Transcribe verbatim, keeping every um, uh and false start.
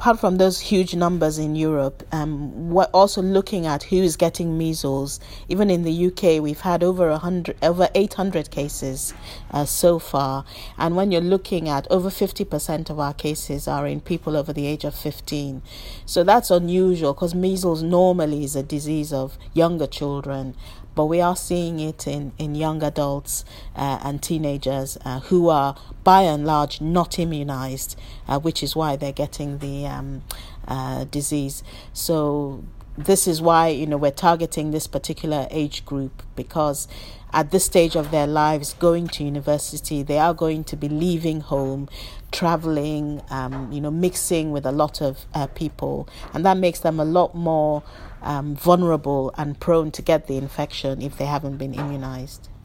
apart from those huge numbers in Europe, um, we're also looking at who is getting measles. Even in the U K, we've had over a hundred, over eight hundred cases uh, so far. And when you're looking at over fifty percent of our cases are in people over the age of fifteen. So that's unusual because measles normally is a disease of younger children. But we are seeing it in, in young adults uh, and teenagers uh, who are, by and large, not immunized, uh, which is why they're getting the um, uh, disease. So this is why, you know, we're targeting this particular age group, because at this stage of their lives, going to university, they are going to be leaving home, traveling, um, you know, mixing with a lot of uh, people, and that makes them a lot more um, vulnerable and prone to get the infection if they haven't been immunized.